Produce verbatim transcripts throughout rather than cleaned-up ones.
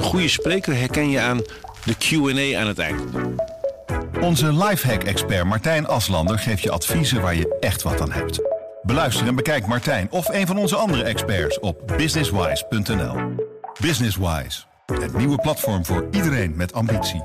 goede spreker herken je aan de Q en A aan het eind. Onze lifehack-expert Martijn Aslander geeft je adviezen waar je echt wat aan hebt. Beluister en bekijk Martijn of een van onze andere experts op businesswise punt n l. Businesswise, het nieuwe platform voor iedereen met ambitie.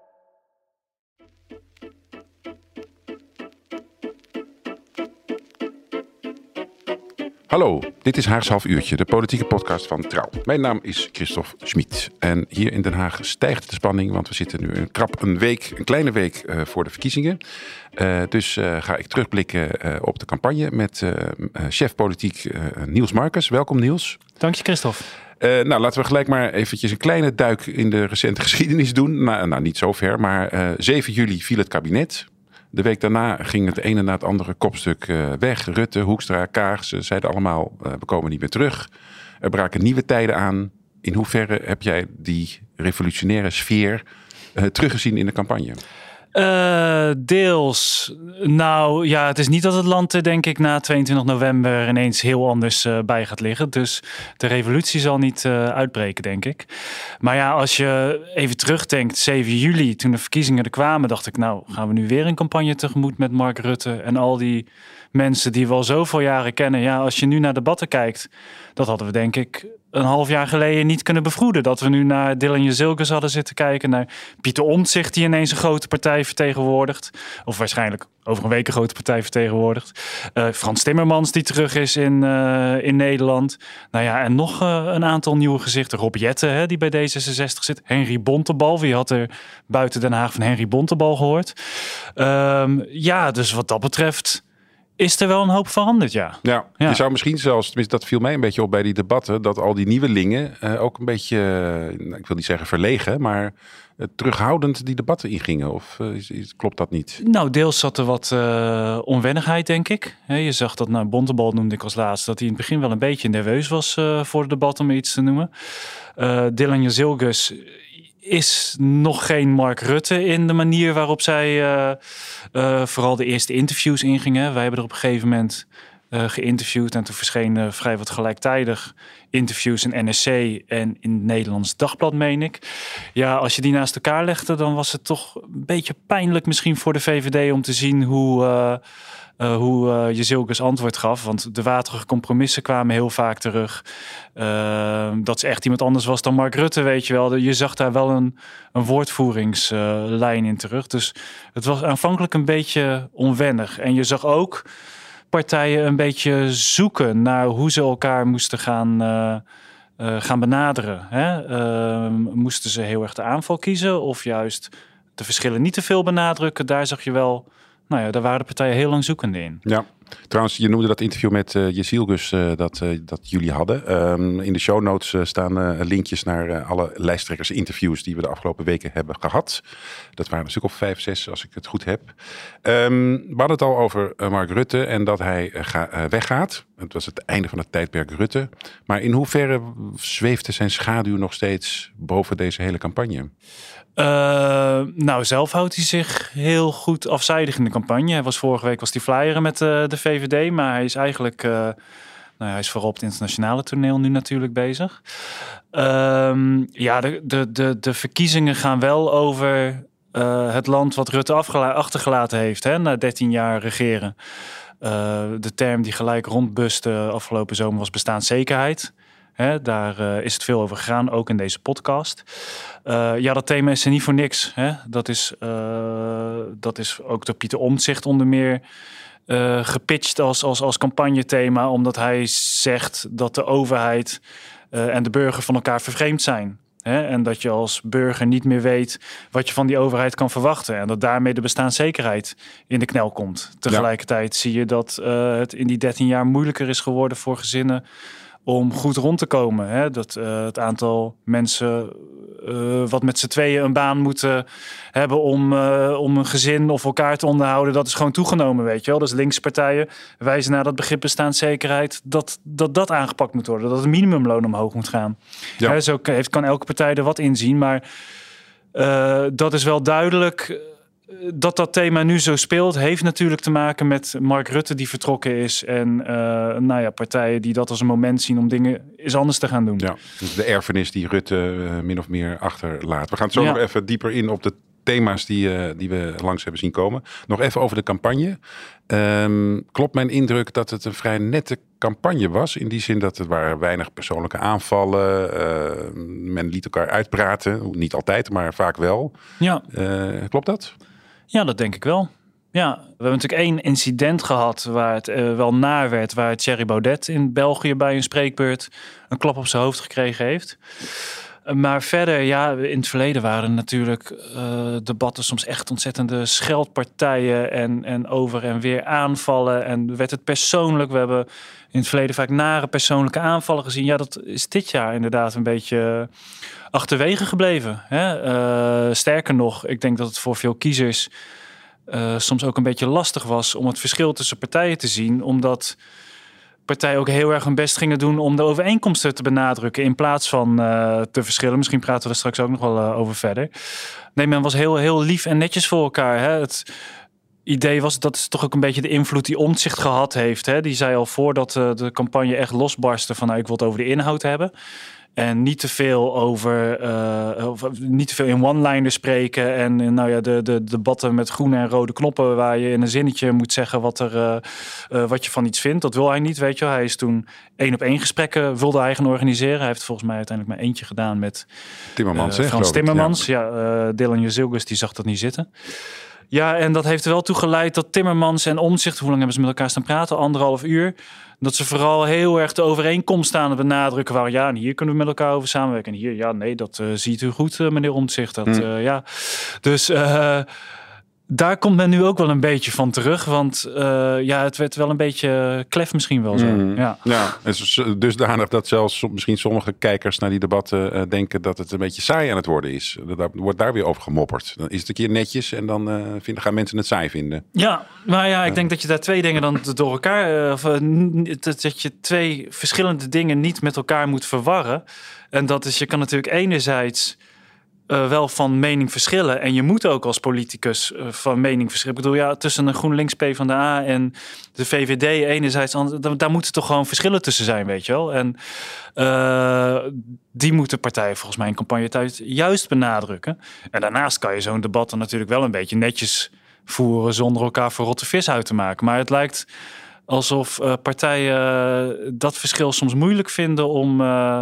Hallo, dit is Haags Half Uurtje, de politieke podcast van Trouw. Mijn naam is Christophe Schmid en hier in Den Haag stijgt de spanning, want we zitten nu een krap een week, een kleine week uh, voor de verkiezingen. Uh, dus uh, ga ik terugblikken uh, op de campagne met uh, uh, chef politiek uh, Niels Marcus. Welkom Niels. Dank je Christophe. Uh, nou, laten we gelijk maar eventjes een kleine duik in de recente geschiedenis doen. Nou, nou niet zo ver, maar uh, zeven juli viel het kabinet. De week daarna ging het ene na het andere kopstuk uh, weg. Rutte, Hoekstra, Kaag, ze zeiden allemaal, uh, we komen niet meer terug. Er braken nieuwe tijden aan. In hoeverre heb jij die revolutionaire sfeer uh, teruggezien in de campagne? Uh, deels. Nou ja, het is niet dat het land er denk ik na tweeëntwintig november ineens heel anders uh, bij gaat liggen. Dus de revolutie zal niet uh, uitbreken, denk ik. Maar ja, als je even terugdenkt, zeven juli, toen de verkiezingen er kwamen, dacht ik, nou gaan we nu weer een campagne tegemoet met Mark Rutte en al die mensen die we al zoveel jaren kennen. Ja, als je nu naar debatten kijkt, dat hadden we denk ik een half jaar geleden niet kunnen bevroeden. Dat we nu naar Dylan Jezielkes hadden zitten kijken, naar Pieter Omtzigt die ineens een grote partij vertegenwoordigt. Of waarschijnlijk over een week een grote partij vertegenwoordigt. Uh, Frans Timmermans die terug is in, uh, in Nederland. Nou ja, en nog uh, een aantal nieuwe gezichten. Rob Jetten, hè, die bij D zesenzestig zit. Henry Bontebal. Wie had er buiten Den Haag van Henry Bontebal gehoord? Um, ja, dus wat dat betreft is er wel een hoop veranderd, ja. Ja, ja. Je zou misschien zelfs, tenminste dat viel mij een beetje op bij die debatten, dat al die nieuwelingen uh, ook een beetje, uh, ik wil niet zeggen verlegen, maar uh, terughoudend die debatten ingingen. Of uh, is, is, klopt dat niet? Nou, deels zat er wat uh, onwennigheid, denk ik. He, je zag dat, nou, Bontebal noemde ik als laatste, dat hij in het begin wel een beetje nerveus was uh, voor het debat, om iets te noemen. Uh, Dylan Jezielkes is nog geen Mark Rutte in de manier waarop zij uh, uh, vooral de eerste interviews ingingen. Wij hebben er op een gegeven moment uh, geïnterviewd en toen verschenen vrij wat gelijktijdig interviews in N R C en in het Nederlands Dagblad, meen ik. Ja, als je die naast elkaar legde, dan was het toch een beetje pijnlijk misschien voor de V V D om te zien hoe Uh, Uh, hoe uh, Jezielkes antwoord gaf. Want de waterige compromissen kwamen heel vaak terug. Uh, dat ze echt iemand anders was dan Mark Rutte, weet je wel. Je zag daar wel een, een woordvoeringslijn uh, in terug. Dus het was aanvankelijk een beetje onwennig. En je zag ook partijen een beetje zoeken naar hoe ze elkaar moesten gaan, uh, uh, gaan benaderen. Hè? Uh, moesten ze heel erg de aanval kiezen of juist de verschillen niet te veel benadrukken? Daar zag je wel. Nou ja, daar waren de partijen heel lang zoekende in. Ja, trouwens, je noemde dat interview met uh, Jezielkes uh, dat, uh, dat jullie hadden. Um, in de show notes uh, staan uh, linkjes naar uh, alle lijsttrekkers interviews die we de afgelopen weken hebben gehad. Dat waren een stuk of vijf, zes, als ik het goed heb. Um, we hadden het al over uh, Mark Rutte en dat hij uh, ga, uh, weggaat. Het was het einde van het tijdperk Rutte. Maar in hoeverre zweefde zijn schaduw nog steeds boven deze hele campagne? Uh, nou, zelf houdt hij zich heel goed afzijdig in de campagne. Hij was vorige week was hij flyeren met uh, de V V D, maar hij is eigenlijk, uh, nou, hij is vooral op het internationale toneel nu natuurlijk bezig. Um, ja, de, de, de, de verkiezingen gaan wel over uh, het land wat Rutte afgela- achtergelaten heeft, hè, na dertien jaar regeren. Uh, de term die gelijk rondbuste afgelopen zomer was bestaanszekerheid. He, daar uh, is het veel over gegaan, ook in deze podcast. Uh, ja, dat thema is er niet voor niks. Hè? Dat, is, uh, dat is ook door Pieter Omtzigt onder meer uh, gepitcht als, als, als campagnethema, omdat hij zegt dat de overheid uh, en de burger van elkaar vervreemd zijn. Hè? En dat je als burger niet meer weet wat je van die overheid kan verwachten. En dat daarmee de bestaanszekerheid in de knel komt. Tegelijkertijd ja. zie je dat uh, het in die dertien jaar moeilijker is geworden voor gezinnen om goed rond te komen. Hè? Dat uh, het aantal mensen uh, wat met z'n tweeën een baan moeten hebben om, uh, om een gezin of elkaar te onderhouden, dat is gewoon toegenomen, weet je wel. Dus linkse partijen wijzen naar dat begrip bestaanszekerheid, dat dat, dat aangepakt moet worden, dat het minimumloon omhoog moet gaan. Ja. Hè, zo heeft, kan elke partij er wat in zien, maar uh, dat is wel duidelijk dat dat thema nu zo speelt, heeft natuurlijk te maken met Mark Rutte die vertrokken is. En uh, nou ja, partijen die dat als een moment zien om dingen eens anders te gaan doen. Ja, dus de erfenis die Rutte uh, min of meer achterlaat. We gaan het zo Ja. nog even dieper in op de thema's die, uh, die we langs hebben zien komen. Nog even over de campagne. Um, klopt mijn indruk dat het een vrij nette campagne was? In die zin dat er waren weinig persoonlijke aanvallen. Uh, men liet elkaar uitpraten. Niet altijd, maar vaak wel. Ja. Uh, klopt dat? Ja, dat denk ik wel. Ja, we hebben natuurlijk één incident gehad waar het uh, wel naar werd. Waar Thierry Baudet in België bij een spreekbeurt een klap op zijn hoofd gekregen heeft. Maar verder, ja, in het verleden waren natuurlijk uh, debatten soms echt ontzettende scheldpartijen en, en over en weer aanvallen. En werd het persoonlijk. We hebben in het verleden vaak nare persoonlijke aanvallen gezien. Ja, dat is dit jaar inderdaad een beetje achterwege gebleven. Hè? Uh, sterker nog, ik denk dat het voor veel kiezers uh, soms ook een beetje lastig was om het verschil tussen partijen te zien, omdat partijen ook heel erg hun best gingen doen om de overeenkomsten te benadrukken in plaats van uh, te verschillen. Misschien praten we er straks ook nog wel uh, over verder. Nee, men was heel, heel lief en netjes voor elkaar. Hè? Het idee was, dat is toch ook een beetje de invloed die Omtzigt gehad heeft. Hè? Die zei al voordat uh, de campagne echt losbarstte van nou, ik wil het over de inhoud hebben. En niet te veel over, uh, of niet te veel in one-liners spreken. En uh, nou ja, de, de debatten met groene en rode knoppen, waar je in een zinnetje moet zeggen wat, er, uh, uh, wat je van iets vindt. Dat wil hij niet, weet je wel. Hij is toen één op één gesprekken wilde hij gaan organiseren. Hij heeft volgens mij uiteindelijk maar eentje gedaan met Timmermans, uh, hè, Frans Timmermans. Ja, ja uh, Dylan Jezilgus, die zag dat niet zitten. Ja, en dat heeft er wel toe geleid dat Timmermans en Omtzigt, hoe lang hebben ze met elkaar staan praten? Anderhalf uur. Dat ze vooral heel erg de overeenkomst aan het benadrukken waren. Ja, en hier kunnen we met elkaar over samenwerken. En hier, ja, nee, dat uh, ziet u goed, uh, meneer Omtzigt. Dat, Hmm. uh, ja. Dus uh, daar komt men nu ook wel een beetje van terug. Want uh, ja, het werd wel een beetje klef misschien wel zo. Mm. Ja. Ja, het is dusdanig dat zelfs misschien sommige kijkers naar die debatten uh, denken dat het een beetje saai aan het worden is. Daar wordt daar weer over gemopperd. Dan is het een keer netjes en dan uh, vinden, gaan mensen het saai vinden. Ja, maar ja, ik denk dat je daar twee dingen dan door elkaar, uh, of, uh, dat, dat je twee verschillende dingen niet met elkaar moet verwarren. En dat is, je kan natuurlijk enerzijds Uh, wel van mening verschillen. En je moet ook als politicus uh, van mening verschillen. Ik bedoel, ja, tussen een GroenLinks PvdA en de V V D enerzijds, daar, daar moeten toch gewoon verschillen tussen zijn, weet je wel. En uh, die moeten partijen volgens mij in campagnetijd juist benadrukken. En daarnaast kan je zo'n debat dan natuurlijk wel een beetje netjes voeren zonder elkaar voor rotte vis uit te maken. Maar het lijkt alsof uh, partijen uh, dat verschil soms moeilijk vinden om Uh,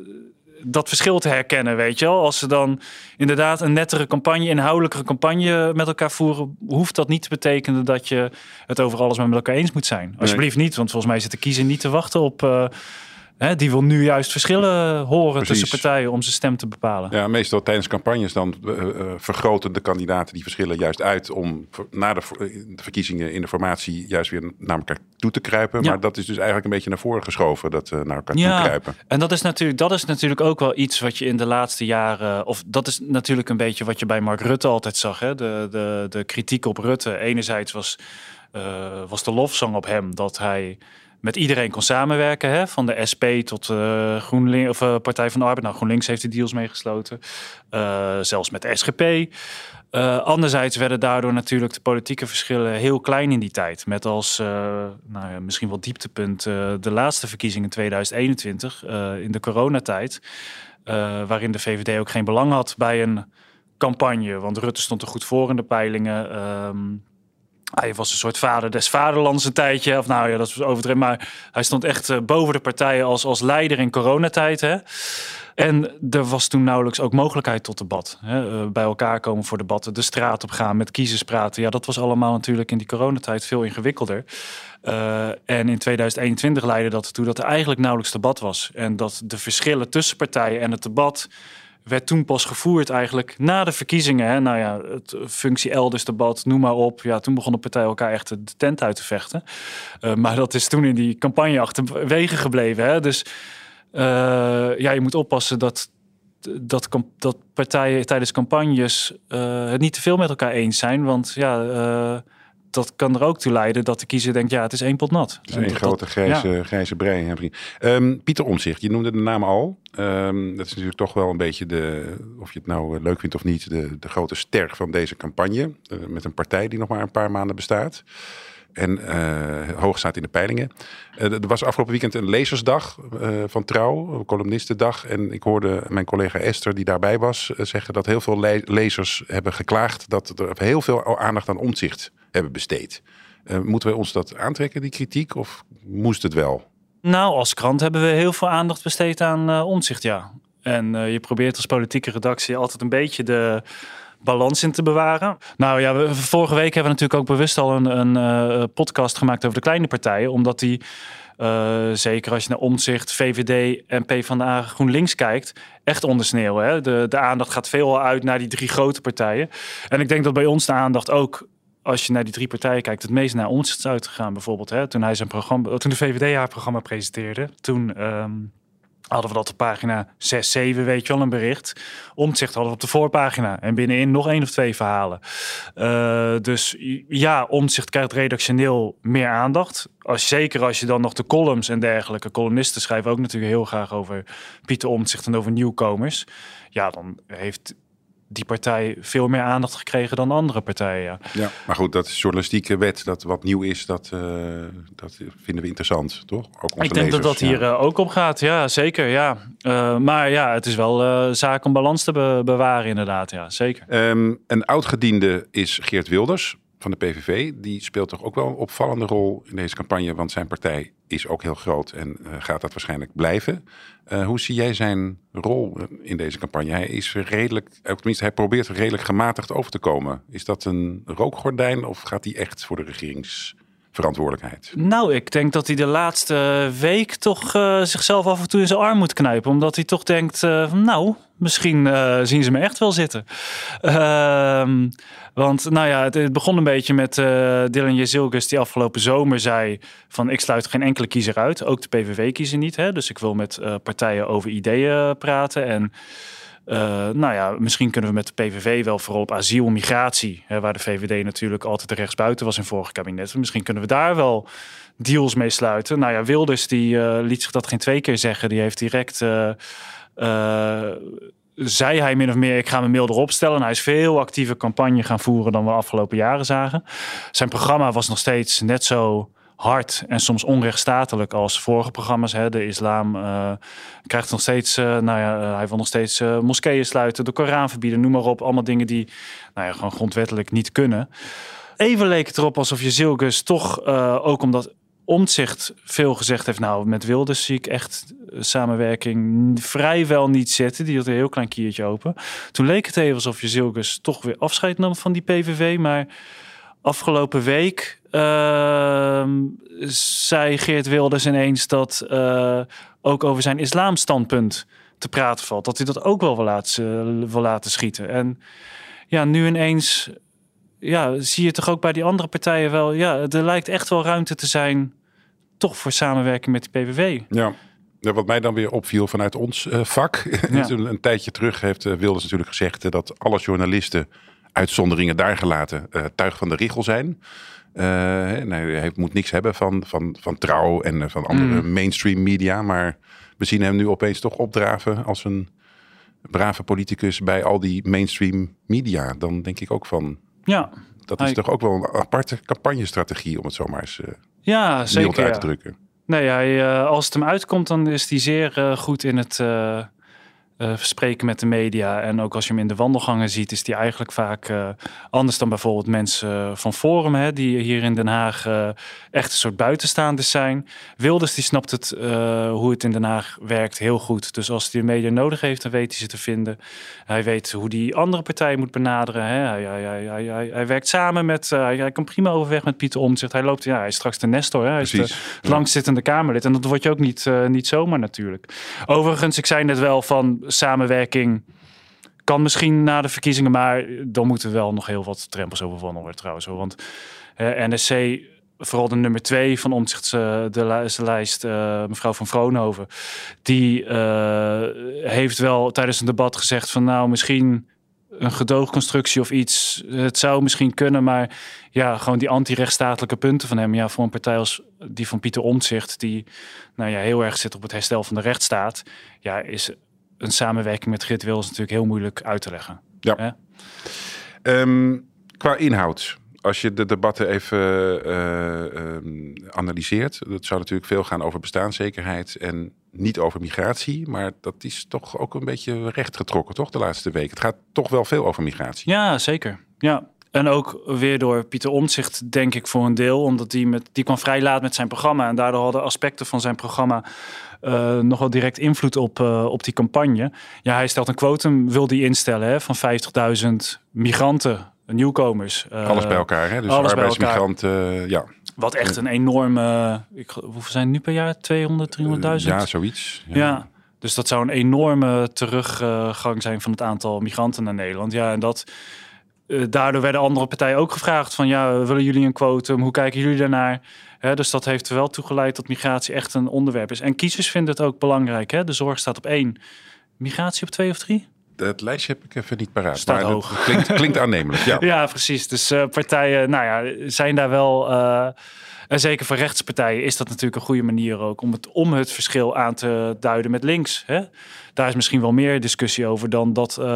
dat verschil te herkennen, weet je wel. Als ze dan inderdaad een nettere campagne, inhoudelijkere campagne met elkaar voeren, hoeft dat niet te betekenen dat je het over alles met elkaar eens moet zijn. Alsjeblieft niet, want volgens mij zit de kiezer niet te wachten op Uh, He, die wil nu juist verschillen horen Precies. tussen partijen om zijn stem te bepalen. Ja, meestal tijdens campagnes dan uh, uh, vergroten de kandidaten die verschillen juist uit om na de, de verkiezingen in de formatie juist weer naar elkaar toe te kruipen. Ja. Maar dat is dus eigenlijk een beetje naar voren geschoven, dat uh, naar elkaar ja, toe kruipen. En dat is, natuurlijk, dat is natuurlijk ook wel iets wat je in de laatste jaren, of dat is natuurlijk een beetje wat je bij Mark Rutte altijd zag. Hè? De, de, de kritiek op Rutte. Enerzijds was, uh, was de lofzang op hem dat hij met iedereen kon samenwerken, hè? Van de S P tot uh, GroenLinks of uh, Partij van de Arbeid. Nou, GroenLinks heeft de deals meegesloten, uh, zelfs met de S G P. Uh, anderzijds werden daardoor natuurlijk de politieke verschillen heel klein in die tijd. Met als uh, nou ja, misschien wel dieptepunt uh, de laatste verkiezingen in tweeduizend eenentwintig, uh, in de coronatijd, uh, waarin de V V D ook geen belang had bij een campagne. Want Rutte stond er goed voor in de peilingen. Um, Hij was een soort vader des vaderlands een tijdje. Of nou ja, dat is overdreven. Maar hij stond echt uh, boven de partijen als, als leider in coronatijd. Hè? En er was toen nauwelijks ook mogelijkheid tot debat. Hè? Uh, bij elkaar komen voor debatten, de straat op gaan, met kiezers praten. Ja, dat was allemaal natuurlijk in die coronatijd veel ingewikkelder. Uh, en in tweeduizend eenentwintig leidde dat ertoe dat er eigenlijk nauwelijks debat was. En dat de verschillen tussen partijen en het debat werd toen pas gevoerd eigenlijk na de verkiezingen. Hè? Nou ja, het functie elders debat, noem maar op. Ja, toen begonnen partijen elkaar echt de tent uit te vechten. Uh, maar dat is toen in die campagne achterwege gebleven. Hè? Dus uh, ja, je moet oppassen dat, dat, dat partijen tijdens campagnes uh, het niet te veel met elkaar eens zijn. Want ja, uh, dat kan er ook toe leiden dat de kiezer denkt, ja, het is één pot nat. Het is één grote grijze, ja. grijze brei. Um, Pieter Omtzigt, je noemde de naam al. Um, dat is natuurlijk toch wel een beetje de, of je het nou leuk vindt of niet, de, de grote ster van deze campagne. Uh, met een partij die nog maar een paar maanden bestaat. En uh, hoog staat in de peilingen. Uh, er was afgelopen weekend een lezersdag uh, van Trouw, een columnistendag. En ik hoorde mijn collega Esther, die daarbij was, uh, zeggen dat heel veel le- lezers hebben geklaagd dat er heel veel aandacht aan Omtzigt hebben besteed. Uh, moeten wij ons dat aantrekken, die kritiek, of moest het wel? Nou, als krant hebben we heel veel aandacht besteed aan uh, Omtzigt, ja. En uh, je probeert als politieke redactie altijd een beetje de balans in te bewaren. Nou ja, we, vorige week hebben we natuurlijk ook bewust al een, een uh, podcast gemaakt over de kleine partijen. Omdat die, uh, zeker als je naar Omtzigt, V V D en PvdA GroenLinks kijkt, echt ondersneeuwen. Hè? De, de aandacht gaat veel uit naar die drie grote partijen. En ik denk dat bij ons de aandacht ook, als je naar die drie partijen kijkt, het meest naar Omtzigt is uitgegaan. Bijvoorbeeld, hè? Toen hij zijn programma, toen de V V D haar programma presenteerde, toen Um, hadden we dat op pagina zes, zeven, weet je wel, een bericht. Omtzigt hadden we op de voorpagina. En binnenin nog één of twee verhalen. Uh, dus ja, Omtzigt krijgt redactioneel meer aandacht. Als, zeker als je dan nog de columns en dergelijke. Columnisten schrijven ook natuurlijk heel graag over Pieter Omtzigt en over nieuwkomers. Ja, dan heeft die partij veel meer aandacht gekregen dan andere partijen. Ja, ja, maar goed, dat is journalistieke wet. Dat wat nieuw is, dat, uh, dat vinden we interessant, toch? Ook onze Ik denk lezers, dat dat hier ja. uh, ook op gaat. Ja, zeker. Ja. Uh, maar ja, het is wel uh, zaak om balans te be- bewaren inderdaad. Ja, zeker. Um, een oud-gediende is Geert Wilders van de P V V. Die speelt toch ook wel een opvallende rol in deze campagne. Want zijn partij is ook heel groot en uh, gaat dat waarschijnlijk blijven. Uh, hoe zie jij zijn rol in deze campagne? Hij is redelijk, tenminste hij probeert redelijk gematigd over te komen. Is dat een rookgordijn of gaat hij echt voor de regeringsverantwoordelijkheid? Nou, ik denk dat hij de laatste week toch uh, zichzelf af en toe in zijn arm moet knijpen. Omdat hij toch denkt, uh, nou, misschien uh, zien ze me echt wel zitten. Uh, want nou ja, het, het begon een beetje met uh, Dylan Jezilgus die afgelopen zomer zei van ik sluit geen enkele kiezer uit. Ook de P V V-kiezer niet. Hè? Dus ik wil met uh, partijen over ideeën praten. En uh, nou ja, misschien kunnen we met de P V V wel vooral op asiel, migratie, hè, waar de V V D natuurlijk altijd de rechtsbuiten was in vorige kabinetten. Misschien kunnen we daar wel deals mee sluiten. Nou ja, Wilders die uh, liet zich dat geen twee keer zeggen. Die heeft direct Uh, Uh, zei hij min of meer, ik ga mijn mail erop stellen. En hij is veel actieve campagne gaan voeren dan we afgelopen jaren zagen. Zijn programma was nog steeds net zo hard en soms onrechtstatelijk als vorige programma's. Hè. De islam uh, krijgt nog steeds, uh, nou ja, uh, hij wil nog steeds uh, moskeeën sluiten, de Koran verbieden, noem maar op. Allemaal dingen die nou ja, gewoon grondwettelijk niet kunnen. Even leek het erop alsof Jezilgus toch, uh, ook omdat Omtzigt veel gezegd heeft, nou, met Wilders zie ik echt samenwerking vrijwel niet zitten. Die had een heel klein kiertje open. Toen leek het even alsof Jezilgus toch weer afscheid nam van die P V V. Maar afgelopen week uh, zei Geert Wilders ineens dat uh, ook over zijn islamstandpunt te praten valt. Dat hij dat ook wel wil laten, wil laten schieten. En ja, nu ineens ja, zie je toch ook bij die andere partijen wel, ja, er lijkt echt wel ruimte te zijn toch voor samenwerking met de P V V. Ja. Wat mij dan weer opviel vanuit ons uh, vak. Ja. een, een tijdje terug heeft uh, Wilders natuurlijk gezegd uh, dat alle journalisten, uitzonderingen daar gelaten, uh, tuig van de richel zijn. Uh, nee, hij moet niks hebben van, van, van Trouw en uh, van andere mm. mainstream media. Maar we zien hem nu opeens toch opdraven als een brave politicus bij al die mainstream media. Dan denk ik ook van, ja, dat is hij toch ook wel een aparte campagnestrategie om het zomaar eens uh, ja, zeker, uit te drukken. Ja. Nee, hij, uh, als het hem uitkomt, dan is hij zeer uh, goed in het uh, uh, spreken met de media. En ook als je hem in de wandelgangen ziet, is hij eigenlijk vaak uh, anders dan bijvoorbeeld mensen uh, van Forum, hè, die hier in Den Haag uh, echt een soort buitenstaanders zijn. Wilders die snapt het, uh, hoe het in Den Haag werkt heel goed. Dus als hij de media nodig heeft, dan weet hij ze te vinden. Hij weet hoe die andere partijen moet benaderen. Hè. Hij, hij, hij, hij, hij, hij werkt samen met, uh, hij, hij kan prima overweg met Pieter Omtzigt. Hij loopt, ja, hij is straks de Nestor. Hè. Hij Precies. is de ja. langzittende Kamerlid. En dat word je ook niet, uh, niet zomaar natuurlijk. Overigens, ik zei net wel van samenwerking kan misschien na de verkiezingen, maar dan moeten we wel nog heel wat drempels overwonnen worden trouwens. Want uh, N S C, vooral de nummer twee van Omtzigt, uh, de lijst, uh, mevrouw van Vroonhoven, die uh, heeft wel tijdens een debat gezegd van nou, misschien een gedoogconstructie of iets. Het zou misschien kunnen, maar ja, gewoon die anti-rechtsstatelijke punten van hem. Ja, voor een partij als die van Pieter Omtzigt, die nou ja, heel erg zit op het herstel van de rechtsstaat. Ja, is een samenwerking met Geert Wilders natuurlijk heel moeilijk uit te leggen. Ja. Um, qua inhoud. Als je de debatten even uh, um, analyseert, dat zou natuurlijk veel gaan over bestaanszekerheid en niet over migratie. Maar dat is toch ook een beetje rechtgetrokken, toch, de laatste week. Het gaat toch wel veel over migratie. Ja, zeker. Ja. En ook weer door Pieter Omtzigt, denk ik, voor een deel. Omdat die, met, die kwam vrij laat met zijn programma. En daardoor hadden aspecten van zijn programma uh, nog wel direct invloed op, uh, op die campagne. Ja, hij stelt een quotum, wil die instellen, hè, van vijftigduizend migranten. Nieuwkomers. Uh, alles bij elkaar, hè? Dus arbeidsmigranten, uh, ja. Wat echt een enorme... Ik, hoeveel zijn het nu per jaar? tweehonderd, driehonderdduizend? Uh, ja, zoiets. Ja. ja, dus dat zou een enorme teruggang zijn van het aantal migranten naar Nederland. Ja, en dat... Uh, daardoor werden andere partijen ook gevraagd van... ja, willen jullie een quotum? Hoe kijken jullie daarnaar? Hè, dus dat heeft er wel toe geleid dat migratie echt een onderwerp is. En kiezers vinden het ook belangrijk. Hè? De zorg staat op één. Migratie op twee of drie? Het lijstje heb ik even niet paraat. Staat maar hoog. Het klinkt, klinkt aannemelijk. Ja, ja precies. Dus uh, partijen nou ja, zijn daar wel... Uh, en zeker voor rechtspartijen is dat natuurlijk een goede manier ook... om het, om het verschil aan te duiden met links. Hè? Daar is misschien wel meer discussie over dan dat... Uh,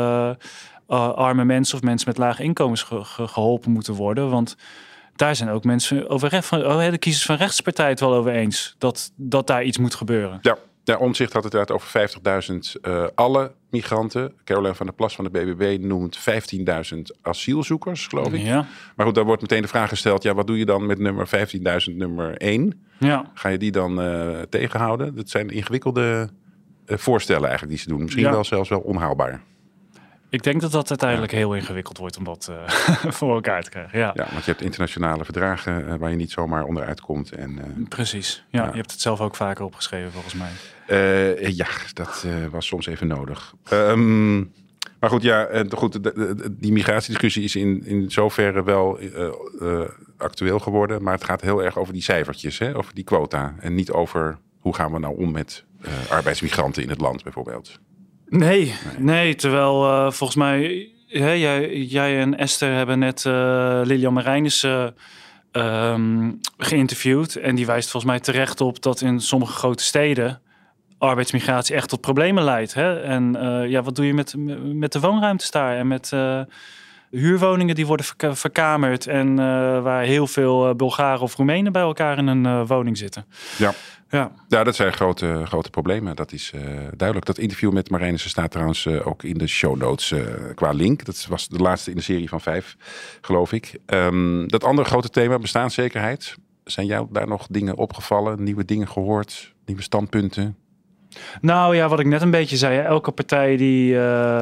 uh, arme mensen of mensen met lage inkomens ge- ge- geholpen moeten worden. Want daar zijn ook mensen over recht van... Oh, de kiezers van rechtspartij het wel over eens. Dat, dat daar iets moet gebeuren. Ja. Ja, Omtzigt had het inderdaad over vijftigduizend uh, alle migranten. Caroline van der Plas van de B B B noemt vijftienduizend asielzoekers, geloof ik. Ja. Maar goed, daar wordt meteen de vraag gesteld... ja, wat doe je dan met nummer vijftienduizend nummer één? Ja. Ga je die dan uh, tegenhouden? Dat zijn ingewikkelde uh, voorstellen eigenlijk die ze doen. Misschien ja. wel zelfs wel onhaalbaar. Ik denk dat dat uiteindelijk ja. heel ingewikkeld wordt om dat uh, voor elkaar te krijgen. Ja. ja, want je hebt internationale verdragen uh, waar je niet zomaar onderuit komt. En, uh, Precies, ja, ja. Je hebt het zelf ook vaker opgeschreven volgens mij. Uh, ja, dat uh, was soms even nodig. Um, maar goed, ja, uh, goed de, de, die migratiediscussie is in, in zoverre wel uh, uh, actueel geworden. Maar het gaat heel erg over die cijfertjes, hè, over die quota. En niet over hoe gaan we nou om met uh, arbeidsmigranten in het land bijvoorbeeld. Nee, nee. nee terwijl uh, volgens mij... Hè, jij, jij en Esther hebben net uh, Lilian Marijnissen uh, um, geïnterviewd. En die wijst volgens mij terecht op dat in sommige grote steden... arbeidsmigratie echt tot problemen leidt. Hè? En uh, ja, wat doe je met, met de woonruimtes daar? En met uh, huurwoningen die worden verka- verkamerd... en uh, waar heel veel uh, Bulgaren of Roemenen bij elkaar in een uh, woning zitten. Ja. Ja. ja, dat zijn grote, grote problemen. Dat is uh, duidelijk. Dat interview met Marijnissen staat trouwens uh, ook in de show notes uh, qua link. Dat was de laatste in de serie van vijf, geloof ik. Um, dat andere grote thema, bestaanszekerheid. Zijn jou daar nog dingen opgevallen? Nieuwe dingen gehoord? Nieuwe standpunten? Nou ja, wat ik net een beetje zei. Elke partij die uh,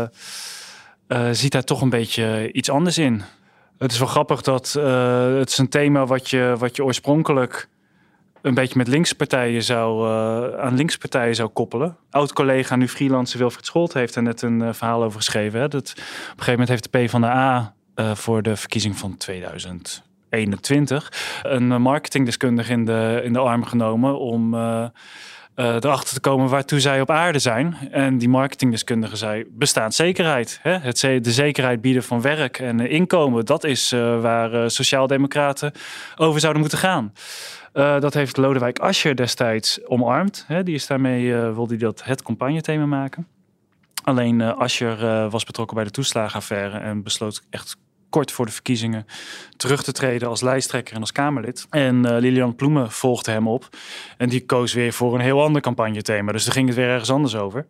uh, ziet daar toch een beetje iets anders in. Het is wel grappig dat uh, het is een thema wat je, wat je oorspronkelijk... een beetje met linkspartijen zou, uh, aan linkspartijen zou koppelen. Oud-collega, nu freelancer Wilfried Scholt heeft er net een uh, verhaal over geschreven. Hè? Dat, op een gegeven moment heeft de PvdA uh, voor de verkiezing van tweeduizend eenentwintig... een marketingdeskundige in de, in de arm genomen om uh, uh, erachter te komen waartoe zij op aarde zijn. En die marketingdeskundige zei, bestaanszekerheid. Hè? Het, de zekerheid bieden van werk en uh, inkomen, dat is uh, waar uh, sociaaldemocraten over zouden moeten gaan. Uh, dat heeft Lodewijk Asscher destijds omarmd. Hè? Die is daarmee, uh, wilde hij dat het campagnethema maken. Alleen uh, Asscher uh, was betrokken bij de toeslagenaffaire en besloot echt kort voor de verkiezingen terug te treden als lijsttrekker en als Kamerlid. En uh, Lilian Ploemen volgde hem op. En die koos weer voor een heel ander campagnethema. Dus daar ging het weer ergens anders over.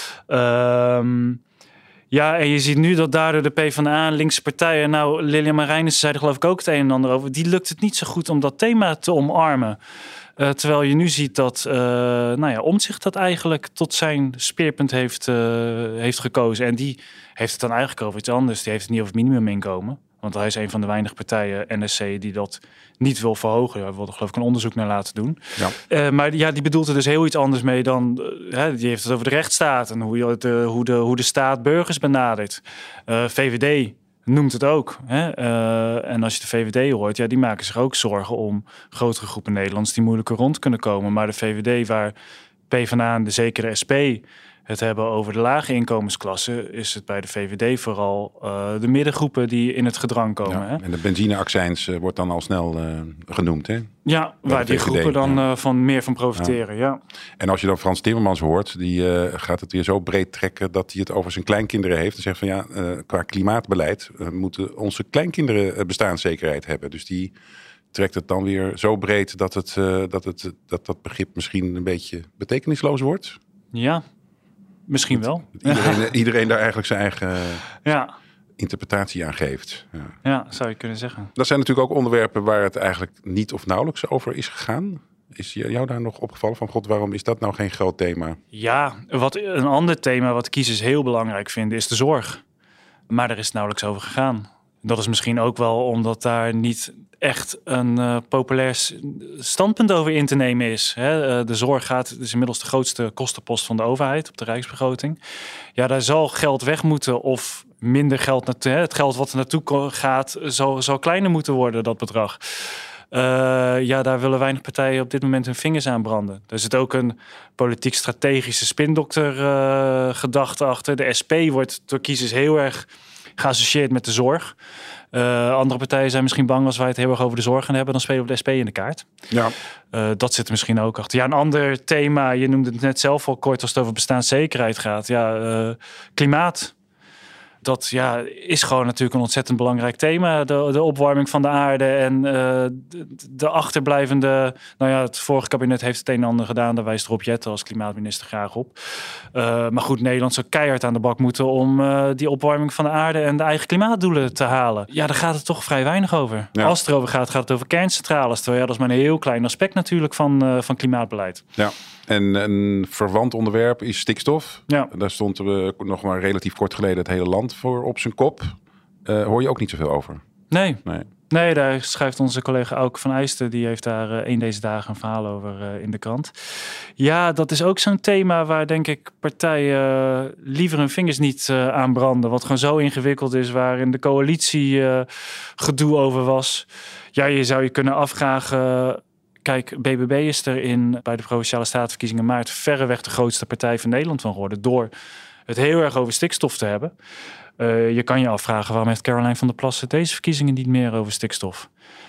Um, Ja, en je ziet nu dat daardoor de PvdA en linkse partijen... Nou, Lilian Marijnissen zei er geloof ik ook het een en ander over. Die lukt het niet zo goed om dat thema te omarmen. Uh, terwijl je nu ziet dat uh, nou ja, Omtzigt dat eigenlijk tot zijn speerpunt heeft, uh, heeft gekozen. En die heeft het dan eigenlijk over iets anders. Die heeft het niet over het minimuminkomen. Want hij is een van de weinige partijen, N S C, die dat niet wil verhogen. Hij wilde geloof ik een onderzoek naar laten doen. Ja. Uh, maar ja, die bedoelt er dus heel iets anders mee dan... Uh, hè, die heeft het over de rechtsstaat en hoe, je, de, hoe, de, hoe de staat burgers benadert. Uh, V V D noemt het ook. Hè? Uh, en als je de V V D hoort, ja, die maken zich ook zorgen om grotere groepen Nederlanders die moeilijker rond kunnen komen. Maar de V V D, waar PvdA en de zekere S P het hebben over de lage inkomensklasse, is het bij de V V D vooral uh, de middengroepen die in het gedrang komen. Ja, hè? en de benzineaccijns uh, wordt dan al snel uh, genoemd, hè? Ja, bij waar die V V D, groepen dan ja. uh, van meer van profiteren, ja. ja. En als je dan Frans Timmermans hoort, die uh, gaat het weer zo breed trekken dat hij het over zijn kleinkinderen heeft. En zegt van ja, uh, qua klimaatbeleid uh, moeten onze kleinkinderen uh, bestaanszekerheid hebben. Dus die trekt het dan weer zo breed dat het, uh, dat, het, dat dat begrip misschien een beetje betekenisloos wordt. Ja, misschien wel. Dat iedereen, iedereen daar eigenlijk zijn eigen uh, ja. interpretatie aan geeft. Ja. ja, zou je kunnen zeggen. Dat zijn natuurlijk ook onderwerpen waar het eigenlijk niet of nauwelijks over is gegaan. Is jou daar nog opgevallen van, god, waarom is dat nou geen groot thema? Ja, wat, een ander thema wat kiezers heel belangrijk vinden is de zorg. Maar daar is het nauwelijks over gegaan. Dat is misschien ook wel omdat daar niet echt een uh, populair standpunt over in te nemen is. Hè? Uh, de zorg gaat, is inmiddels de grootste kostenpost van de overheid op de rijksbegroting. Ja, daar zal geld weg moeten of minder geld naartoe. Hè? Het geld wat er naartoe gaat zal, zal kleiner moeten worden, dat bedrag. Uh, ja, daar willen weinig partijen op dit moment hun vingers aan branden. Er zit ook een politiek-strategische spindokter uh, gedachte achter. De S P wordt door kiezers heel erg geassocieerd met de zorg. Uh, andere partijen zijn misschien bang als wij het heel erg over de zorg gaan hebben, dan spelen we de S P in de kaart. Ja. Uh, dat zit er misschien ook achter. Ja, een ander thema, je noemde het net zelf al kort als het over bestaanszekerheid gaat. Ja, uh, klimaat. Dat ja, is gewoon natuurlijk een ontzettend belangrijk thema. De, de opwarming van de aarde en uh, de, de achterblijvende... Nou ja, het vorige kabinet heeft het een en ander gedaan. Daar wijst Rob Jetten als klimaatminister graag op. Uh, maar goed, Nederland zou keihard aan de bak moeten... om uh, die opwarming van de aarde en de eigen klimaatdoelen te halen. Ja, daar gaat het toch vrij weinig over. Ja. Als het erover gaat, gaat het over kerncentrales. Terwijl ja, dat is maar een heel klein aspect natuurlijk van, uh, van klimaatbeleid. Ja. En een verwant onderwerp is stikstof. Ja. Daar stond we nog maar relatief kort geleden het hele land voor op zijn kop. Uh, hoor je ook niet zoveel over? Nee. Nee. Nee, daar schrijft onze collega Auke van Eijsten. Die heeft daar uh, een deze dagen een verhaal over uh, in de krant. Ja, dat is ook zo'n thema waar denk ik partijen uh, liever hun vingers niet uh, aan branden. Wat gewoon zo ingewikkeld is, waar in de coalitie uh, gedoe over was. Ja, je zou je kunnen afvragen... Uh, Kijk, B B B is er in bij de Provinciale Statenverkiezingen maart verreweg de grootste partij van Nederland van geworden. Door het heel erg over stikstof te hebben. Uh, je kan je afvragen waarom heeft Caroline van der Plassen deze verkiezingen niet meer over stikstof.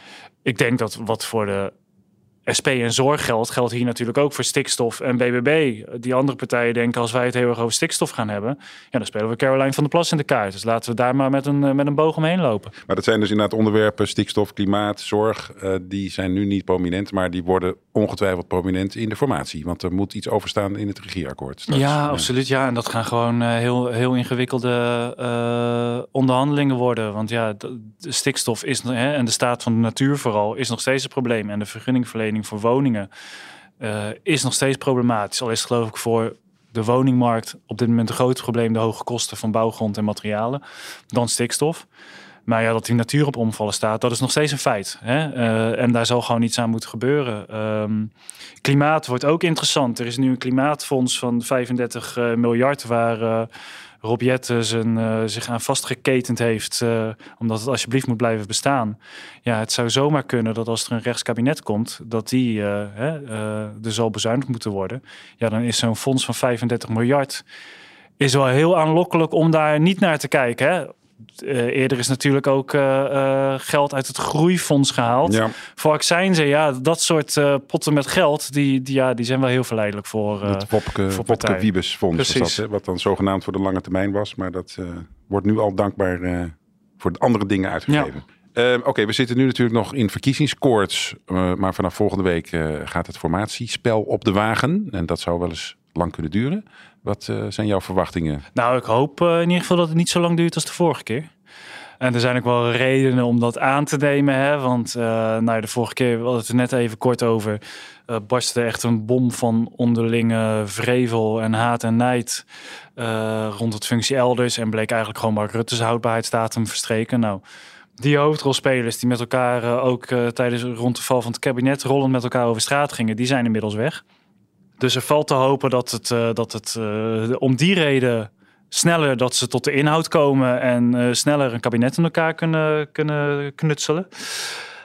Ik denk dat wat voor de S P en zorg geldt, geldt hier natuurlijk ook voor stikstof en B B B. Die andere partijen denken als wij het heel erg over stikstof gaan hebben, ja, dan spelen we Caroline van der Plas in de kaart. Dus laten we daar maar met een, met een boog omheen lopen. Maar dat zijn dus inderdaad onderwerpen, stikstof, klimaat, zorg. Uh, die zijn nu niet prominent, maar die worden ongetwijfeld prominent in de formatie. Want er moet iets over staan in het regeerakkoord. Straks. Ja, ja, absoluut. Ja, en dat gaan gewoon uh, heel, heel ingewikkelde uh, onderhandelingen worden. Want ja, de, de stikstof is, hè, en de staat van de natuur vooral is nog steeds een probleem. En de vergunningverlening voor woningen uh, is nog steeds problematisch. Al is het geloof ik voor de woningmarkt op dit moment een groot probleem de hoge kosten van bouwgrond en materialen dan stikstof. Maar ja, dat die natuur op omvallen staat, dat is nog steeds een feit. Hè? Uh, en daar zal gewoon iets aan moeten gebeuren. Um, klimaat wordt ook interessant. Er is nu een klimaatfonds van vijfendertig uh, miljard waar uh, Rob Jetten zijn, uh, zich aan vastgeketend heeft. Uh, omdat het alsjeblieft moet blijven bestaan. Ja, het zou zomaar kunnen dat als er een rechtskabinet komt, dat die uh, hè, uh, er zal bezuinigd moeten worden. Ja, dan is zo'n fonds van vijfendertig miljard is wel heel aanlokkelijk om daar niet naar te kijken, hè? Uh, eerder is natuurlijk ook uh, uh, geld uit het groeifonds gehaald. Ja. Voor accijnzen, ja, dat soort uh, potten met geld, die, die, ja, die zijn wel heel verleidelijk voor uh, het Wopke, voor Wopke Wiebesfonds was dat, hè, wat dan zogenaamd voor de lange termijn was. Maar dat uh, wordt nu al dankbaar uh, voor andere dingen uitgegeven. Ja. Uh, Oké, okay, we zitten nu natuurlijk nog in verkiezingskoorts. Uh, maar vanaf volgende week uh, gaat het formatiespel op de wagen. En dat zou wel eens lang kunnen duren. Wat uh, zijn jouw verwachtingen? Nou, ik hoop uh, in ieder geval dat het niet zo lang duurt als de vorige keer. En er zijn ook wel redenen om dat aan te nemen. Hè? Want uh, nou, de vorige keer, we hadden het er net even kort over, Uh, barstte echt een bom van onderlinge vrevel en haat en nijd uh, rond het functie elders. En bleek eigenlijk gewoon Mark Rutte's houdbaarheidsdatum verstreken. Nou, die hoofdrolspelers die met elkaar uh, ook uh, tijdens rond de val van het kabinet rollend met elkaar over straat gingen, die zijn inmiddels weg. Dus er valt te hopen dat het, uh, dat het uh, om die reden sneller dat ze tot de inhoud komen en uh, sneller een kabinet in elkaar kunnen, kunnen knutselen.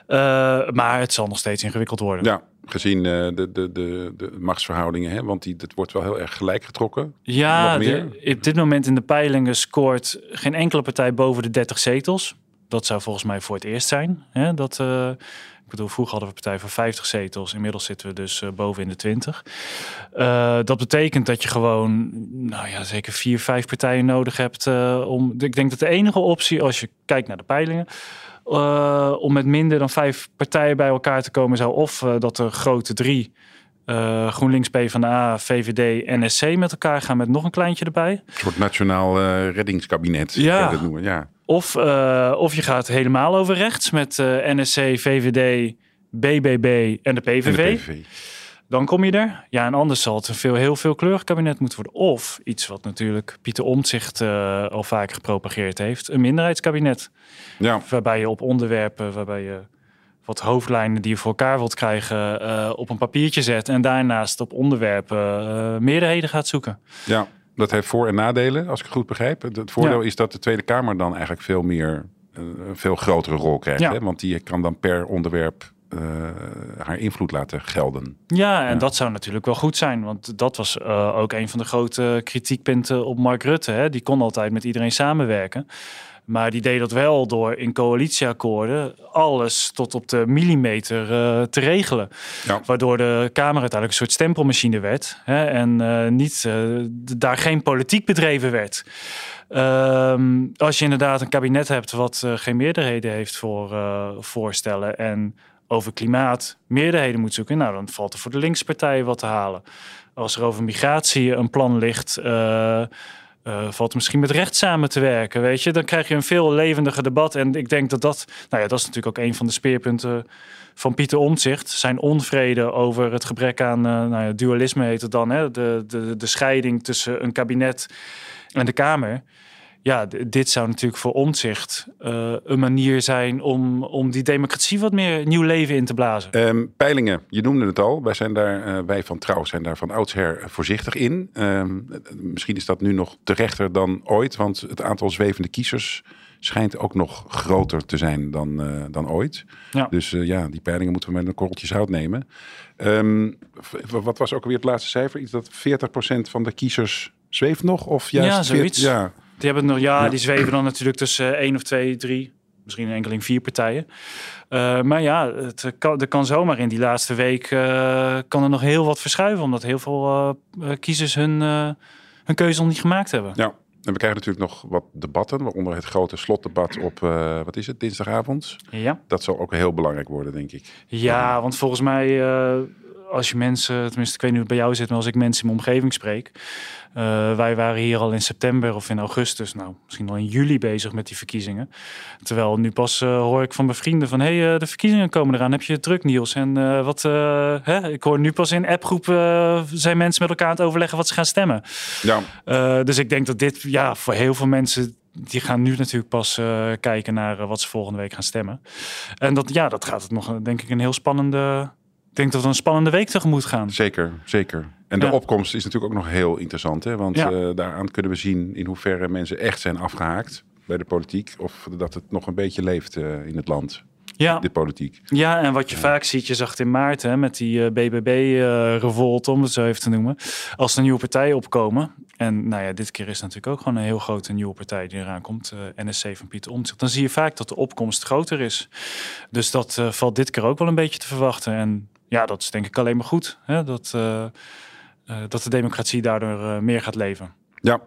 Uh, maar het zal nog steeds ingewikkeld worden. Ja, gezien uh, de, de, de, de machtsverhoudingen. Hè? Want die, het wordt wel heel erg gelijk getrokken. Ja, de, op dit moment in de peilingen scoort geen enkele partij boven de dertig zetels. Dat zou volgens mij voor het eerst zijn. Hè? Dat, uh, ik bedoel, vroeger hadden we een partij van vijftig zetels. Inmiddels zitten we dus uh, boven in de twintig. Uh, dat betekent dat je gewoon, nou ja, zeker vier, vijf partijen nodig hebt. Uh, om, ik denk dat de enige optie, als je kijkt naar de peilingen, Uh, om met minder dan vijf partijen bij elkaar te komen zou of uh, dat de grote drie, uh, GroenLinks, PvdA, V V D, N S C met elkaar gaan met nog een kleintje erbij. Een soort nationaal uh, reddingskabinet, ja. zou je dat noemen. Ja. Of, uh, of je gaat helemaal over rechts met uh, N S C, V V D, B B B en de P V V. En de P V V. Dan kom je er. Ja, en anders zal het een veel, heel veel kleurig kabinet moeten worden. Of iets wat natuurlijk Pieter Omtzigt uh, al vaker gepropageerd heeft. Een minderheidskabinet. Ja. Waarbij je op onderwerpen, waarbij je wat hoofdlijnen die je voor elkaar wilt krijgen uh, op een papiertje zet. En daarnaast op onderwerpen uh, meerderheden gaat zoeken. Ja, dat heeft voor- en nadelen, als ik het goed begrijp. Het voordeel ja. is dat de Tweede Kamer dan eigenlijk veel meer, een veel grotere rol krijgt. Ja. Hè? Want die kan dan per onderwerp Uh, haar invloed laten gelden. Ja, en ja. dat zou natuurlijk wel goed zijn. Want dat was uh, ook een van de grote kritiekpunten op Mark Rutte. Hè. Die kon altijd met iedereen samenwerken. Maar die deed dat wel door in coalitieakkoorden alles tot op de millimeter uh, te regelen. Ja. Waardoor de Kamer uiteindelijk een soort stempelmachine werd. Hè, en uh, niet, uh, daar geen politiek bedreven werd. Um, als je inderdaad een kabinet hebt wat uh, geen meerderheden heeft voor uh, voorstellen en over klimaat meerderheden moet zoeken, nou dan valt er voor de linkse partijen wat te halen. Als er over migratie een plan ligt, uh, uh, valt er misschien met rechts samen te werken, weet je. Dan krijg je een veel levendiger debat. En ik denk dat dat, nou ja, dat is natuurlijk ook een van de speerpunten van Pieter Omtzigt. Zijn onvrede over het gebrek aan, uh, nou ja, dualisme heet het dan, hè? De, de, de scheiding tussen een kabinet en de Kamer. Ja, d- dit zou natuurlijk voor Omtzigt uh, een manier zijn om, om die democratie wat meer nieuw leven in te blazen. Um, peilingen, je noemde het al. Wij, zijn daar, uh, wij van Trouw zijn daar van oudsher voorzichtig in. Um, misschien is dat nu nog terechter dan ooit, want het aantal zwevende kiezers schijnt ook nog groter te zijn dan, uh, dan ooit. Ja. Dus uh, ja, die peilingen moeten we met een korreltje zout nemen. Um, wat was ook alweer het laatste cijfer? Iets dat veertig procent van de kiezers zweeft nog? Of juist ja, zoiets. veertig, ja. Die hebben het nog, ja, ja, die zweven dan natuurlijk tussen één of twee, drie, misschien enkeling vier partijen. Uh, maar ja, het kan, er kan zomaar in die laatste week uh, kan er nog heel wat verschuiven, omdat heel veel uh, kiezers hun, uh, hun keuze nog niet gemaakt hebben. Ja, en we krijgen natuurlijk nog wat debatten, waaronder het grote slotdebat op, uh, wat is het, dinsdagavond? Ja. Dat zal ook heel belangrijk worden, denk ik. Ja, want volgens mij, uh, als je mensen, tenminste ik weet niet hoe het bij jou zit, maar als ik mensen in mijn omgeving spreek. Uh, wij waren hier al in september of in augustus, nou misschien al in juli bezig met die verkiezingen. Terwijl nu pas uh, hoor ik van mijn vrienden van, hé, hey, uh, de verkiezingen komen eraan, heb je het druk, Niels? En uh, wat, uh, hè? Ik hoor nu pas in appgroepen uh, zijn mensen met elkaar aan het overleggen wat ze gaan stemmen. Ja. Uh, dus ik denk dat dit, ja, voor heel veel mensen, die gaan nu natuurlijk pas uh, kijken naar uh, wat ze volgende week gaan stemmen. En dat, ja, dat gaat het nog, denk ik, een heel spannende. Ik denk dat we een spannende week tegemoet gaan. Zeker, zeker. En de ja. opkomst is natuurlijk ook nog heel interessant. Hè? Want ja. uh, daaraan kunnen we zien in hoeverre mensen echt zijn afgehaakt bij de politiek. Of dat het nog een beetje leeft uh, in het land. Ja. De politiek. Ja, en wat je ja. vaak ziet, je zag het in maart hè, met die uh, B B B-revolt, uh, om het zo even te noemen. Als er nieuwe partijen opkomen. En nou ja, dit keer is natuurlijk ook gewoon een heel grote nieuwe partij die eraan komt. Uh, N S C van Pieter Omtzigt. Dan zie je vaak dat de opkomst groter is. Dus dat uh, valt dit keer ook wel een beetje te verwachten. En ja, dat is denk ik alleen maar goed. Hè? Dat, uh, uh, dat de democratie daardoor uh, meer gaat leven. Ja,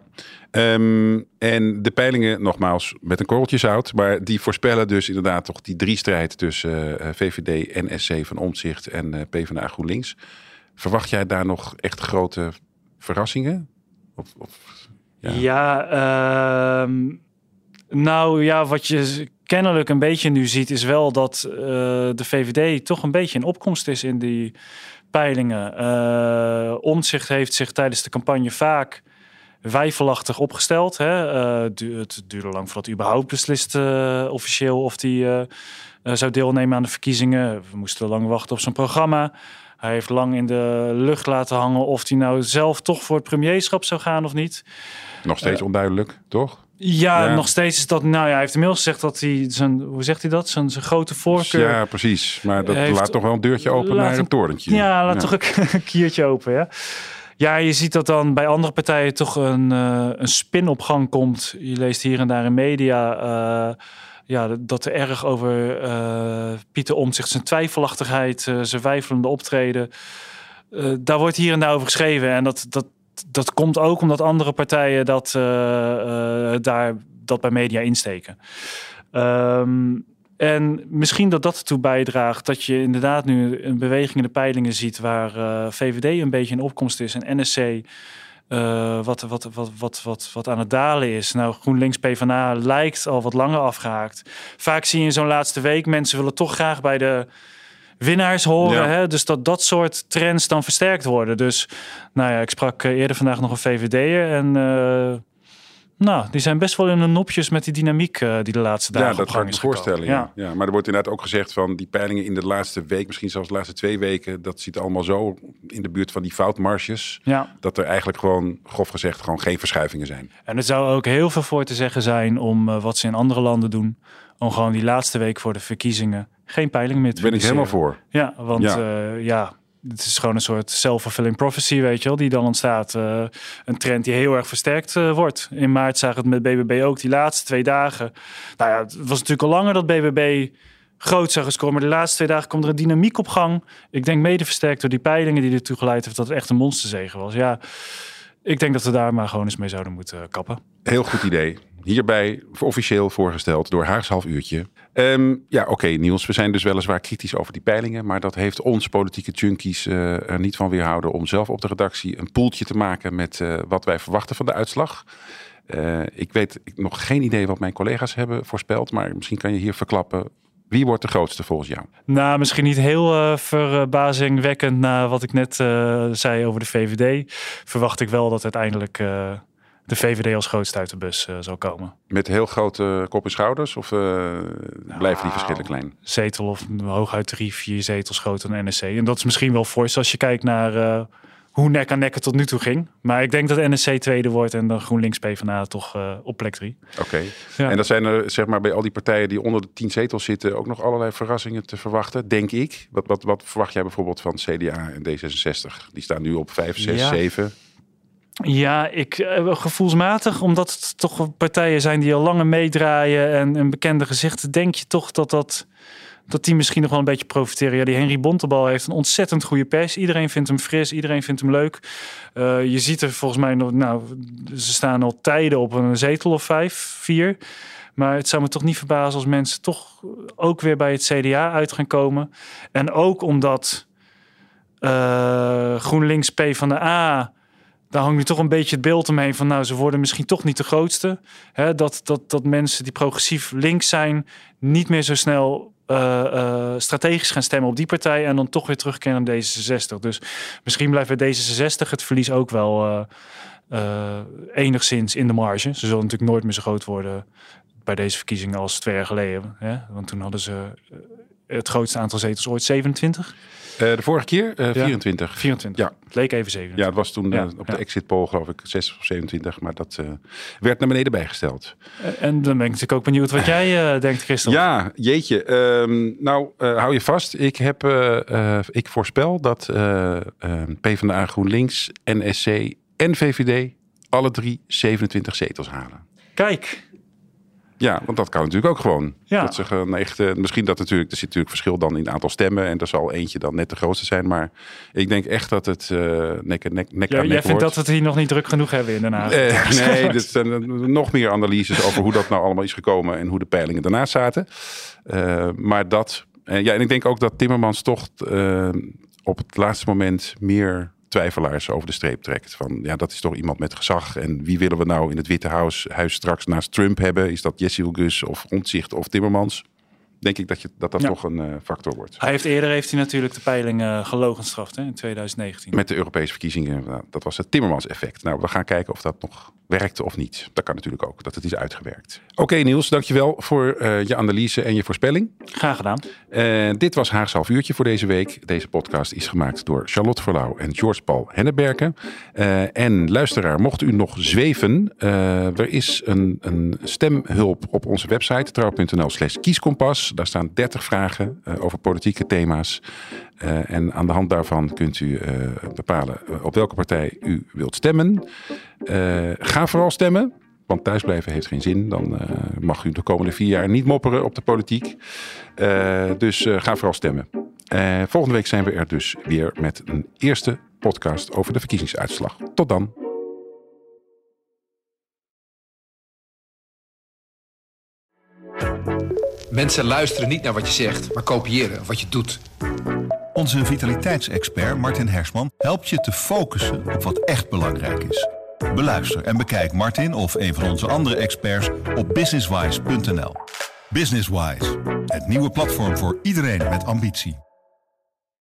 um, en de peilingen nogmaals met een korreltje zout. Maar die voorspellen dus inderdaad toch die driestrijd tussen uh, V V D, N S C van Omtzigt en uh, PvdA GroenLinks. Verwacht jij daar nog echt grote verrassingen? Of, of, ja, ja uh, nou ja, wat je kennelijk een beetje nu ziet is wel dat uh, de V V D toch een beetje in opkomst is in die peilingen. Uh, Omtzigt heeft zich tijdens de campagne vaak weifelachtig opgesteld. Hè. Uh, du- het duurde lang voordat hij überhaupt beslist uh, officieel of hij uh, uh, zou deelnemen aan de verkiezingen. We moesten lang wachten op zijn programma. Hij heeft lang in de lucht laten hangen of hij nou zelf toch voor het premierschap zou gaan of niet. Nog steeds uh, onduidelijk, toch? Ja, Ja. nog steeds is dat... Nou ja, hij heeft inmiddels gezegd dat hij... Zijn, hoe zegt hij dat? Zijn, zijn grote voorkeur... Ja, precies. Maar dat heeft- laat toch wel een deurtje open laat naar een- een torentje. Ja, laat toch ook een kiertje open, ja. Ja, je ziet dat dan bij andere partijen toch een, uh, een spin op gang komt. Je leest hier en daar in media... Uh, ja, dat er erg over uh, Pieter Omtzigt, zijn twijfelachtigheid, uh, zijn weifelende optreden... Uh, daar wordt hier en daar over geschreven. En dat, dat, dat komt ook omdat andere partijen dat, uh, uh, daar, dat bij media insteken. Um, en misschien dat dat ertoe bijdraagt dat je inderdaad nu een beweging in de peilingen ziet waar uh, V V D een beetje in opkomst is en N S C uh, wat, wat, wat, wat, wat, wat aan het dalen is. Nou, GroenLinks PvdA lijkt al wat langer afgehaakt. Vaak zie je in zo'n laatste week, mensen willen toch graag bij de winnaars horen. Ja. Hè? Dus dat dat soort trends dan versterkt worden. Dus nou ja, ik sprak eerder vandaag nog een V V D'er en uh, nou, die zijn best wel in de nopjes met die dynamiek uh, die de laatste dagen Ja, dat op kan gang ik is me gekomen. voorstellen. Ja. Ja, maar er wordt inderdaad ook gezegd van die peilingen in de laatste week, misschien zelfs de laatste twee weken, dat ziet allemaal zo in de buurt van die foutmarges, Ja. dat er eigenlijk gewoon, grof gezegd, gewoon geen verschuivingen zijn. En er zou ook heel veel voor te zeggen zijn om uh, wat ze in andere landen doen, om gewoon die laatste week voor de verkiezingen geen peiling meer te Daar ben ik helemaal publiceren. voor. Ja, want Ja. ja. Uh, ja, het is gewoon een soort self-fulfilling prophecy, weet je wel, die dan ontstaat. Uh, een trend die heel erg versterkt uh, wordt. In maart zagen we het met B B B ook, die laatste twee dagen. Nou ja, het was natuurlijk al langer dat B B B groot zag scoren, maar de laatste twee dagen komt er een dynamiek op gang. Ik denk mede versterkt door die peilingen die ertoe geleid heeft dat het echt een monsterzege was. Ja, ik denk dat we daar maar gewoon eens mee zouden moeten kappen. Heel goed idee. Hierbij officieel voorgesteld door Haags Half Uurtje. Um, ja, oké okay, Niels, we zijn dus weliswaar kritisch over die peilingen, maar dat heeft ons politieke junkies uh, er niet van weerhouden om zelf op de redactie een poeltje te maken met uh, wat wij verwachten van de uitslag. Uh, ik weet nog geen idee wat mijn collega's hebben voorspeld, maar misschien kan je hier verklappen. Wie wordt de grootste volgens jou? Nou, misschien niet heel uh, verbazingwekkend na wat ik net uh, zei over de V V D. Verwacht ik wel dat uiteindelijk uh, de V V D als grootste uit de bus uh, zal komen. Met heel grote kop en schouders? Of uh, nou, blijven die verschillen klein? Zetel of hooguit drie, vier zetels groter dan N S C. En dat is misschien wel fors als je kijkt naar uh, hoe nek aan nek het tot nu toe ging. Maar ik denk dat N S C tweede wordt en dan GroenLinks PvdA toch uh, op plek drie. Oké. Okay. Ja. En dan zijn er zeg maar bij al die partijen die onder de tien zetels zitten ook nog allerlei verrassingen te verwachten, denk ik. Wat, wat, wat verwacht jij bijvoorbeeld van C D A en D zesenzestig? Die staan nu op vijf, zes, ja. zeven. Ja, ik uh, gevoelsmatig, omdat het toch partijen zijn die al langer meedraaien en een bekende gezichten, denk je toch dat dat... dat die misschien nog wel een beetje profiteren. Ja, die Henry Bontebal heeft een ontzettend goede pers. Iedereen vindt hem fris, iedereen vindt hem leuk. Uh, je ziet er volgens mij nog... Nou, ze staan al tijden op een zetel of vijf, vier. Maar het zou me toch niet verbazen als mensen toch ook weer bij het C D A uit gaan komen. En ook omdat uh, GroenLinks PvdA... Daar hangt nu toch een beetje het beeld omheen van... nou, ze worden misschien toch niet de grootste. Hè, dat, dat, dat mensen die progressief links zijn... niet meer zo snel uh, uh, strategisch gaan stemmen op die partij... en dan toch weer terugkeren naar D zesenzestig. Dus misschien blijft bij D zesenzestig het verlies ook wel uh, uh, enigszins in de marge. Ze zullen natuurlijk nooit meer zo groot worden bij deze verkiezingen als twee jaar geleden. Hè? Want toen hadden ze uh, het grootste aantal zetels ooit zevenentwintig. Uh, de vorige keer uh, vierentwintig. Ja, vierentwintig. Ja. Het leek even zevenentwintig. Ja, het was toen uh, ja, op ja. de exit poll geloof ik zes of zevenentwintig. Maar dat uh, werd naar beneden bijgesteld. Uh, en dan ben ik natuurlijk ook benieuwd wat jij uh, denkt, Christel. Ja, jeetje. Um, nou, uh, hou je vast. Ik, heb, uh, uh, ik voorspel dat uh, uh, PvdA, GroenLinks, N S C en V V D... alle drie zevenentwintig zetels halen. Kijk... Ja, want dat kan natuurlijk ook gewoon. Ja. Dat ze gewoon echt, uh, misschien dat natuurlijk, er zit natuurlijk verschil dan in het aantal stemmen. En er zal eentje dan net de grootste zijn. Maar ik denk echt dat het uh, nek, nek, nek ja, aan nek Jij vindt wordt. dat we het hier nog niet druk genoeg hebben in Den Haag? Uh, nee, er zijn nog meer analyses over hoe dat nou allemaal is gekomen. En hoe de peilingen daarna zaten. Uh, maar dat, uh, ja, en ik denk ook dat Timmermans toch uh, op het laatste moment meer twijfelaars over de streep trekt. Van ja, dat is toch iemand met gezag. En wie willen we nou in het Witte Huis, huis straks naast Trump hebben? Is dat Jesse Gus of Omtzigt of Timmermans? denk ik dat je, dat, dat Ja. toch een uh, factor wordt. Hij heeft eerder heeft hij natuurlijk de peilingen uh, gelogenstraft hè, in twintig negentien. Met de Europese verkiezingen, nou, dat was het Timmermans-effect. Nou, we gaan kijken of dat nog werkte of niet. Dat kan natuurlijk ook, dat het is uitgewerkt. Oké okay, Niels, dankjewel voor uh, je analyse en je voorspelling. Graag gedaan. Uh, dit was Haagse Half Uurtje voor deze week. Deze podcast is gemaakt door Charlotte Verlauw en George Paul Henneberken. Uh, en luisteraar, mocht u nog zweven, uh, er is een, een stemhulp op onze website trouw.nl slash kieskompas. Daar staan dertig vragen uh, over politieke thema's. Uh, en aan de hand daarvan kunt u uh, bepalen uh, op welke partij u wilt stemmen. Uh, ga vooral stemmen, want thuisblijven heeft geen zin. Dan uh, mag u de komende vier jaar niet mopperen op de politiek. Uh, dus uh, ga vooral stemmen. Uh, volgende week zijn we er dus weer met een eerste podcast over de verkiezingsuitslag. Tot dan. Mensen luisteren niet naar wat je zegt, maar kopiëren wat je doet. Onze vitaliteitsexpert Martin Hersman helpt je te focussen op wat echt belangrijk is. Beluister en bekijk Martin of een van onze andere experts op businesswise punt n l. Businesswise, het nieuwe platform voor iedereen met ambitie.